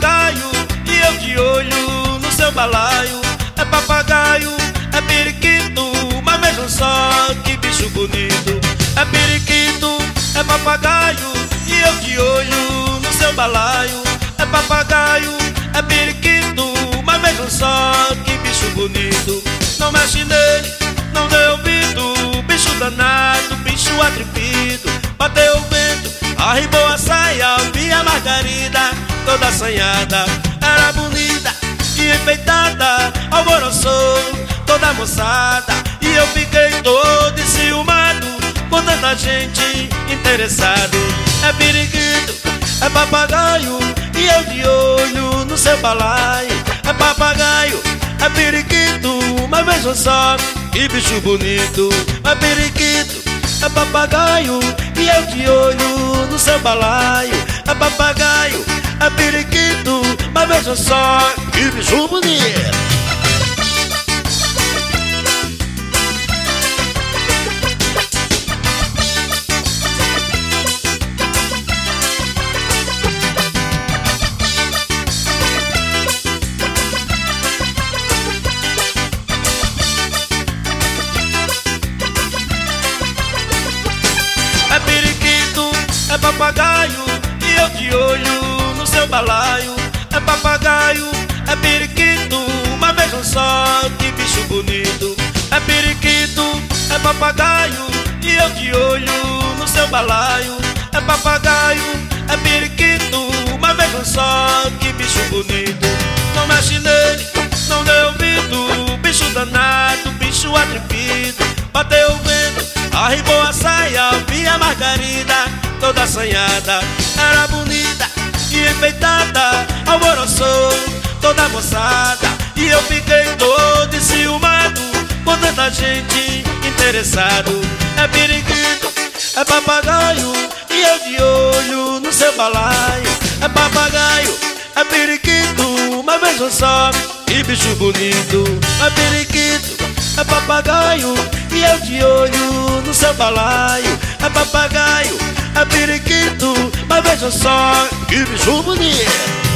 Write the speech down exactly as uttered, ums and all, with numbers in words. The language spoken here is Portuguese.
papagaio e eu de olho no seu balaio. É papagaio, é periquito, mas vejam só que bicho bonito. É periquito, é papagaio e eu de olho no seu balaio. É papagaio, é periquito, mas vejam só que bicho bonito. Não mexe nele, não dê ouvido, bicho danado, bicho atrevido. Bateu o vento, arribou a saia, vi a Margarida toda assanhada. Era bonita e enfeitada, alvoroçou toda a moçada. E eu fiquei todo enciumado com tanta gente interessado. É periquito, é papagaio e eu de olho no seu balaio. É papagaio, é periquito, mas vejam só que bicho bonito. É periquito, é papagaio e eu de olho no seu balaio. É papagaio, é periquito, mas vejam só que bicho bonito. É periquito, é papagaio e eu de olho no seu balaio. É papagaio, é periquito, mas vejam só que bicho bonito. É periquito, é papagaio e eu de olho no seu balaio. É papagaio, é periquito, mas vejam só que bicho bonito. Não mexe nele, não dê ouvido, bicho danado, bicho atrevido. Bateu o vento, arribou a saia, vi a Margarida toda assanhada. Era bonita e enfeitada, alvoroçou toda a moçada. E eu fiquei todo enciumado com tanta gente interessado. É periquito, é papagaio e eu de olho no seu balaio. É papagaio, é periquito, mas vejam só que bicho bonito. É periquito, é papagaio e eu de olho no seu balaio. É papagaio, é periquito, mas vejam só que bicho bonito.